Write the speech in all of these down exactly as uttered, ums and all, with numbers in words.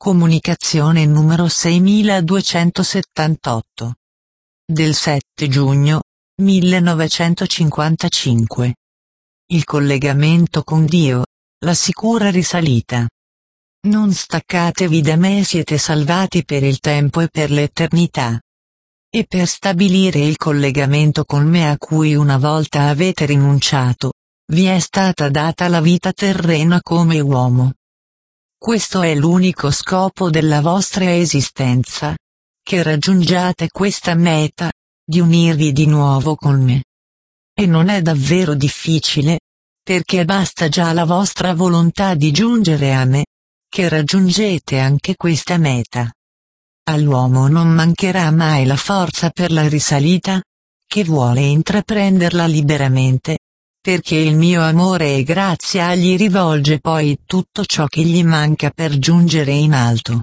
Comunicazione numero seiemiladuecentosettantotto. Del sette giugno millenovecentocinquantacinque. Il collegamento con Dio, la sicura risalita. Non staccatevi da me, siete salvati per il tempo e per l'eternità. E per stabilire il collegamento con me a cui una volta avete rinunciato, vi è stata data la vita terrena come uomo. Questo è l'unico scopo della vostra esistenza, che raggiungiate questa meta, di unirvi di nuovo con me. E non è davvero difficile, perché basta già la vostra volontà di giungere a me, che raggiungete anche questa meta. All'uomo non mancherà mai la forza per la risalita, che vuole intraprenderla liberamente, perché il mio amore e grazia gli rivolge poi tutto ciò che gli manca per giungere in alto.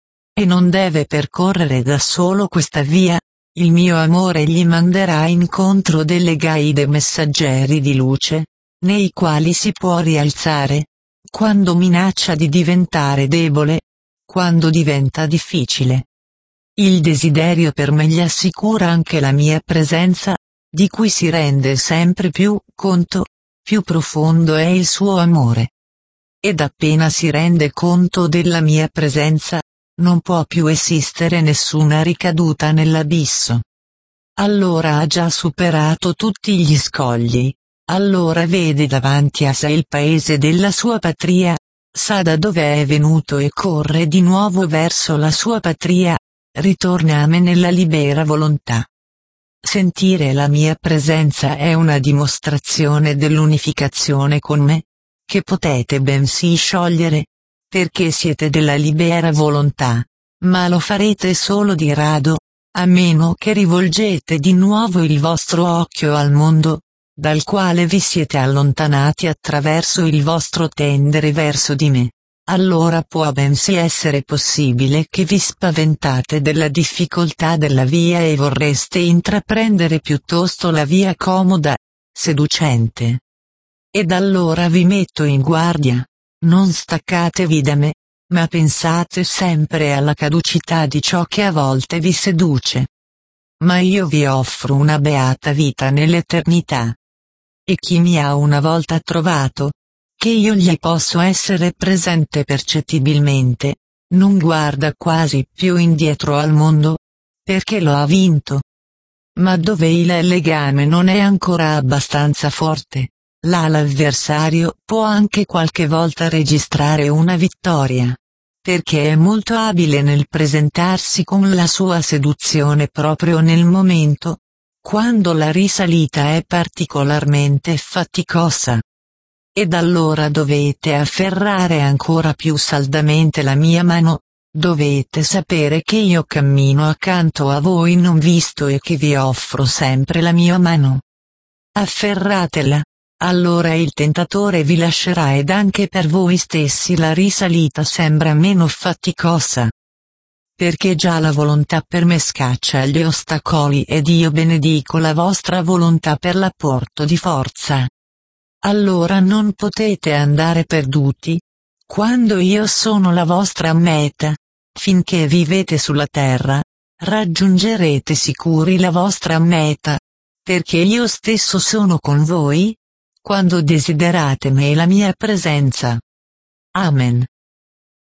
E non deve percorrere da solo questa via, il mio amore gli manderà incontro delle guide messaggeri di luce, nei quali si può rialzare, quando minaccia di diventare debole, quando diventa difficile. Il desiderio per me gli assicura anche la mia presenza, di cui si rende sempre più conto, più profondo è il suo amore. Ed appena si rende conto della mia presenza, non può più esistere nessuna ricaduta nell'abisso. Allora ha già superato tutti gli scogli, allora vede davanti a sé il paese della sua patria, sa da dove è venuto e corre di nuovo verso la sua patria, ritorna a me nella libera volontà. Sentire la mia presenza è una dimostrazione dell'unificazione con me, che potete bensì sciogliere, perché siete della libera volontà, ma lo farete solo di rado, a meno che rivolgete di nuovo il vostro occhio al mondo, dal quale vi siete allontanati attraverso il vostro tendere verso di me. Allora può bensì essere possibile che vi spaventate della difficoltà della via e vorreste intraprendere piuttosto la via comoda, seducente. Ed allora vi metto in guardia, non staccatevi da me, ma pensate sempre alla caducità di ciò che a volte vi seduce. Ma io vi offro una beata vita nell'eternità. E chi mi ha una volta trovato, che io gli posso essere presente percettibilmente, non guarda quasi più indietro al mondo, perché lo ha vinto. Ma dove il legame non è ancora abbastanza forte, là l'avversario può anche qualche volta registrare una vittoria, perché è molto abile nel presentarsi con la sua seduzione proprio nel momento, quando la risalita è particolarmente faticosa. Ed allora dovete afferrare ancora più saldamente la mia mano, dovete sapere che io cammino accanto a voi non visto e che vi offro sempre la mia mano. Afferratela, allora il tentatore vi lascerà ed anche per voi stessi la risalita sembra meno faticosa. Perché già la volontà per me scaccia gli ostacoli ed io benedico la vostra volontà per l'apporto di forza. Allora non potete andare perduti, quando io sono la vostra meta, finché vivete sulla terra, raggiungerete sicuri la vostra meta, perché io stesso sono con voi, quando desiderate me e la mia presenza. Amen.